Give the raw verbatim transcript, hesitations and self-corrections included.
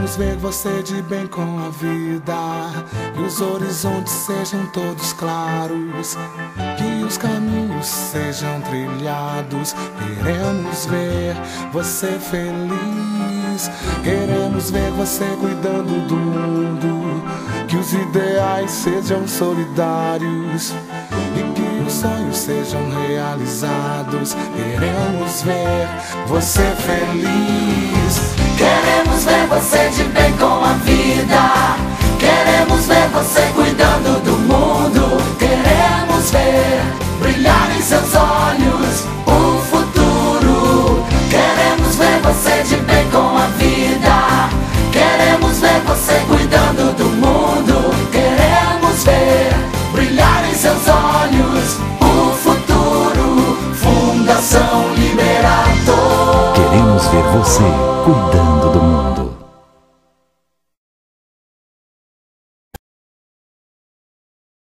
Queremos ver você de bem com a vida, que os horizontes sejam todos claros, que os caminhos sejam trilhados. Queremos ver você feliz, queremos ver você cuidando do mundo, que os ideais sejam solidários e que os sonhos sejam realizados. Queremos ver você feliz, queremos ver você de bem com a vida,